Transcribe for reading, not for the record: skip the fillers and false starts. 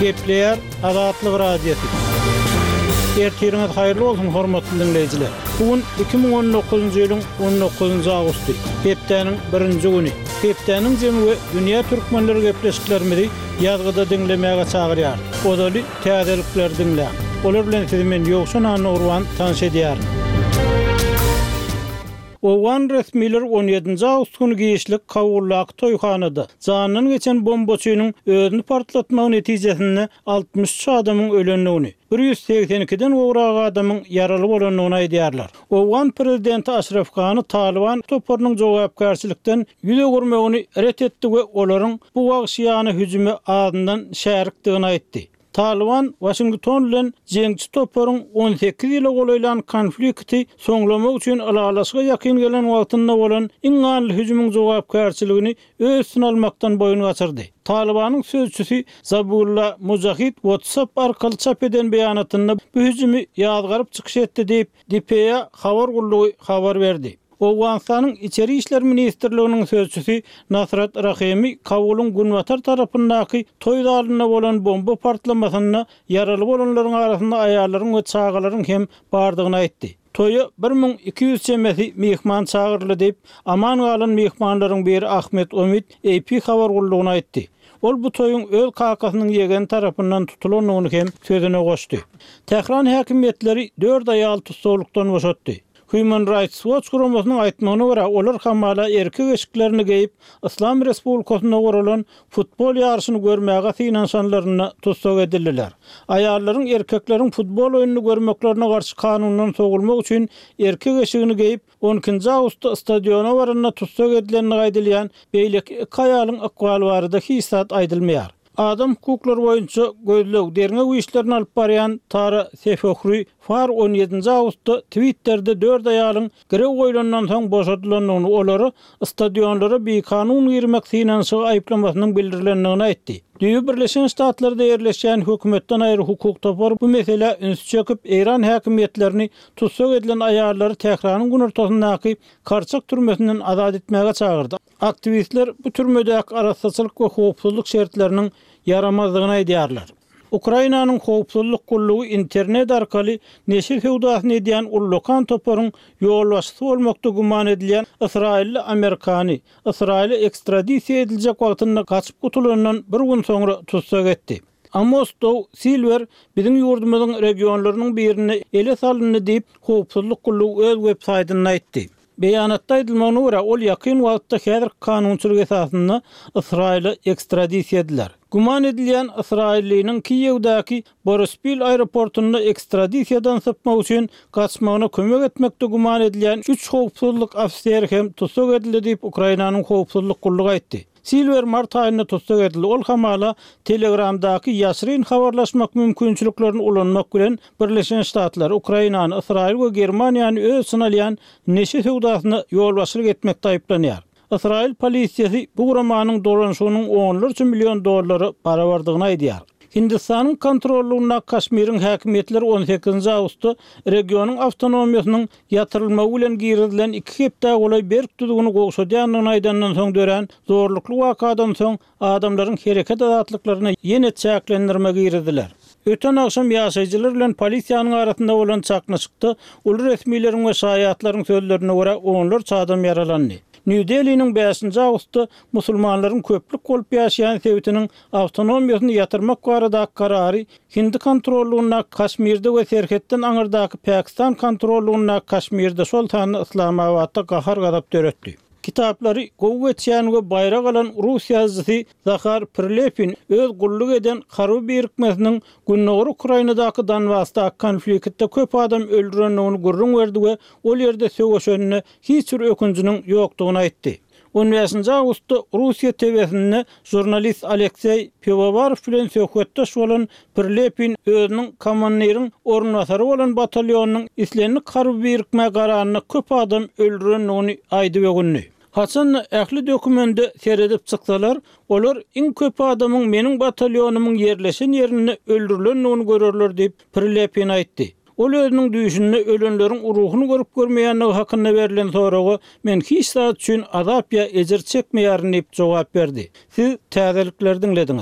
Gepleyer Azatlyk Radiosu. Ertiriniz hayırlı olsun hormatly dinleyijiler. Bugün 2019-njy ýylyň 19-njy awgusty. Hepdeniň 1-nji güni. Hepdeniň jemgy dünýä türkmenleri gepleşiklerimizi ýazgyda dinlemäge çagyrýar. Odaly täzelikler dinlä. Olar bilen sizi men Ýogşan Urwan tanış edýär. Owan resmiler 17-nji awgust güni giýişlik Kawurlak toýhanada janyny geçen bombaçynyň özüni partlatmagy netijesinde 63 adamyň ölenligini, 182-den owrak adamyň yaraly bolanyny aýdýarlar. Owan prezidenti Ashraf Gany Taliban toparynyň jogapkärçilikden ýüze görmegini ret etdi we olaryň bu wagşyany hüjüme adyndan şärikdigini aýtdy. Taliban Washington bilen jeňçi toparyň 18 ýyla golaýlan konflikti soňlamak üçin alalaşyga ýakyn gelen wagtynda bolan iň ýanly hüjümüň jogapkärçiligini öz üstüne almakdan boyun gaçyrdy. Talibanyň sözçüsi Zabullah Mujahid WhatsApp arkaly çap eden beýanatynda bu hüjümi ýazgaryp çykyş etdi diýip DPA habar gullugy habar berdi. Owganistanyň İçeri işler ministrliginiň sözçüsi Nasrat Rahimi Kabulun Gunwatar tarapyndaky toý zalyna bolan bomba partlamasyna yaraly bolanlaryň arasynda aýallaryň we çagalaryň hem bardygyny aýtdy. Toýa 1200 çemesi mehman çagyrly diýip aman galan mehmanlaryň biri Ahmet Umit AP habar gullugyna aýtdy. Ol bu toýuň öz kakasynyň ýegen tarapyndan tutulanyny hem sözüne goşdy. Tehran häkimetleri 4 aýal tutulykdan boşatdy. Human Rights Watch guramasynyň aýtmagyna görä, olar hamala erkek eşiklerini geyip İslam Respublikasyna guralan futbol ýarşyny görmäge finansanlaryna tutsak edildiler. Aýallaryň erkekleriň futbol oýunyny görmeklerine garşy kanundan sogulmak üçin erkek eşigini geyip 12-nji awgustda stadiona baranyna tutsak edileni gaýdylýan beýleki iki aýalyň akwaly barada hisat aýdylmaýar. Adam hukuklary boýunça gözleg derňe bu işlerini alyp barýan Tara Sefokry Far 17-nji awgustda Twitter'de 4 aýalyň gire goýulandan soň boşatylanyny, olary stadionlara beýkanun girmek finansyny aýplamasynyň bildirilendigini aýtdy. Düýü Birleşen Ştatlarda ýerleşýän hökümetden aýry hukuk topar bu mesele üns çöküp Eran häkimetlerini tutsak edilen aýallary Tehranyň günortasyndaky Karçak türmesinden azat etmäge çagyrdy. Aktivistler bu türmedäki araçsyzlyk we howpsuzlyk şertleriniň yaramazlygyny aýdýarlar. Ukrainanyň howpsuzlyk gullugy internet arkaly neşir hewdasyny edýän Ullukan toparyň ýolbaşçysy bolmakda guman edilýän Israilli Amerikany Israile ekstradisiýa ediljek wagtynda gaçyp gutulandan bir gün soňra tutsak etdi. Amos Dow Silver biziň ýurdumyzyň regionlarynyň birini ele salyny diýip howpsuzlyk gullugy öz web-saýtyna aýtdy. Beýanatda aýdylmagyna görä ol ýakyn wagtda häzir kanunçylyk esasyna Israile ekstradisiýa ediler. Guman edilýän Israilliniň Kiýewdäki Borispil aeroportuna ekstradisiýadan sypmak üçin gaçmagyna kömek etmekde guman edilýän 3 howpsuzlyk ofiseri hem tutsak edildi diýip Ukrainanyň howpsuzlyk gullugy aýtdy. Silver mart aýynda tutsak edildi. Ol hamala Telegramdaky ýaşyryn habarlaşmak mümkinçiliklerini ulanmak bilen Birleşen Ştatlar, Ukrainany, Israil we Germaniýany öz synalýan neşe hewdasyna ýolbaşçylyk etmekde aýplanýar. Israil polisiýasy bu guramanyň dolanşygynyň $10 milyon para bardygyny aýdýar. Hindistanyň kontrollugyna Kaşmiriň häkimetleri 18-nji awgustda regionyň awtonomiýasynyň ýatyrylmagy bilen girdilen 2 hepde golay berk tutugyny gowşadýanyny aýdandan soň dören zorlukly wakadan soň adamlaryň hereket azatlyklaryna ýene çäklendirme girdiler. Öten akşam ýaşaýjylar bilen polisiýanyň arasynda bolan çaknaşykda ul resmiýetlerin we şaýatlaryň sözlerine görä 10 adam yaralandy. New Delhi'nin 5-nji awgustda musulmanlaryň köplük bolup ýaşaýan sebitiniň awtonomiýasyny ýatyrmak baradaky karary Hindi kontrollugyna Kaşmirde we Serhetden aňyrdaky Pakistan kontrollugyna Kaşmirde şoltany Islamabadda gahar gadap döretdi. Kitaplary gowy etýän we baýrak alan rus ýazgysy Zakhar Prilepin öz gulluk eden Karu birikmesiniň Günnäwr Ukrainadaky Donbassdaky konfliktde köp adam öldürenligini gurrun berdi we ol ýerde söwüşenine hiç bir ökünjiniň ýokdugyny aýtdy. 15-nji awgustda Russiýa TV-sinde jurnalist Aleksey Pivovarov bilen söhbetdeş bolan Prilepin özüniň komandiriň ornwasary bolan batalyonynyň islenli Karu birikme garanyny köp adam öldürenligini aýdy we günni. Haçan ähli dokumentte seredip çyksalar, olar iň köp adamyň meniň batalyonumyň ýerleşen ýerini öldürilenligini görerler diýip Prilepin aýtdy. Ol özüniň düýüşinde ölenleriň ruhyny görüp görmeýänligi hakynda berilen soragy men hiç zat üçin azap ýa ejir çekmeýärin diýip jogap berdi. Siz täzelikleri dinlediňiz.